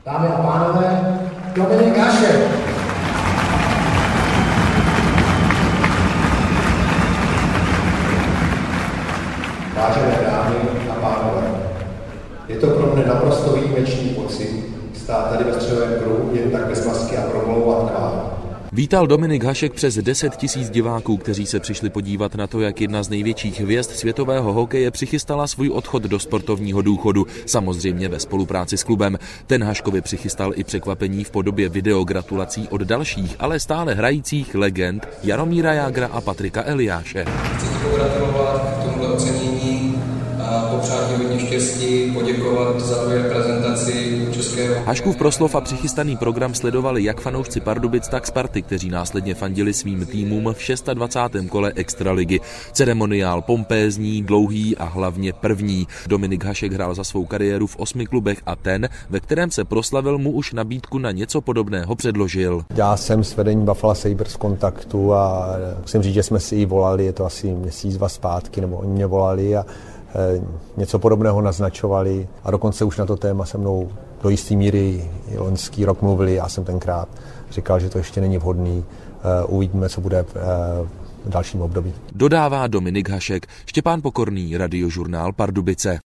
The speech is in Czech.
Dámy a pánové, Dominik Hašek. Vážené dámy a pánové, je to pro mě naprosto výjimečný pocit stát tady ve střevém kruhu jen tak bez masky a promlouvat k vám. Vítal Dominik Hašek přes 10 000 diváků, kteří se přišli podívat na to, jak jedna z největších hvězd světového hokeje přichystala svůj odchod do sportovního důchodu, samozřejmě ve spolupráci s klubem. Ten Haškovi přichystal i překvapení v podobě videogratulací od dalších, ale stále hrajících legend Jaromíra Jágra a Patrika Eliáše. Chci ti pogratulovat k tomuhle ocenění a popřát ti hodně štěstí, poděkovat za tvoji reprezentaci českého. Haškův proslov a přichystaný program sledovali jak fanoušci Pardubic, tak Sparty, kteří následně fandili svým týmům v 26. kole extraligy. Ceremoniál pompézní, dlouhý a hlavně první. Dominik Hašek hrál za svou kariéru v 8 klubech a ten, ve kterém se proslavil, mu už nabídku na něco podobného předložil. Já jsem s vedením Buffalo Sabres v kontaktu a musím říct, že jsme si i volali, je to asi měsíc, 2 zpátky, nebo oni mě volali a něco podobného naznačovali a dokonce už na to téma se mnou do jisté míry loňský rok mluvili. Já jsem tenkrát říkal, že to ještě není vhodný. Uvidíme, co bude v dalším období. Dodává Dominik Hašek. Štěpán Pokorný, Radiožurnál Pardubice.